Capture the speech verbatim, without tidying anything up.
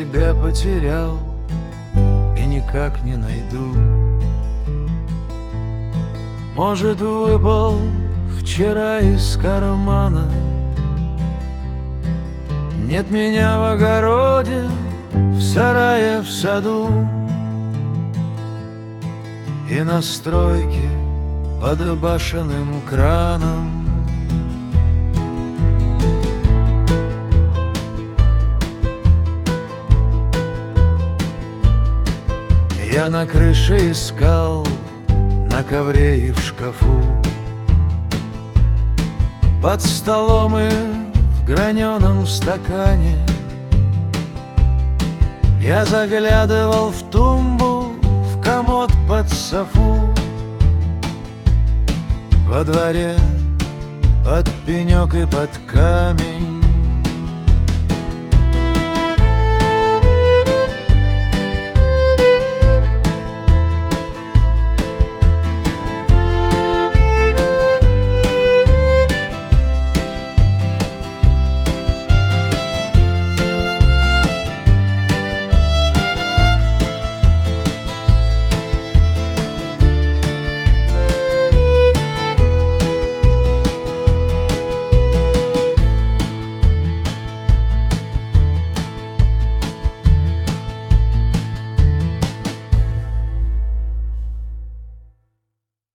себя потерял и никак не найду. Может, выпал вчера из кармана, нет меня в огороде, в сарае, в саду и на стройке под башенным краном. Я на крыше искал, на ковре и в шкафу, под столом и в граненом стакане. Я заглядывал в тумбу, в комод, под софу, во дворе, под пенек и под камень.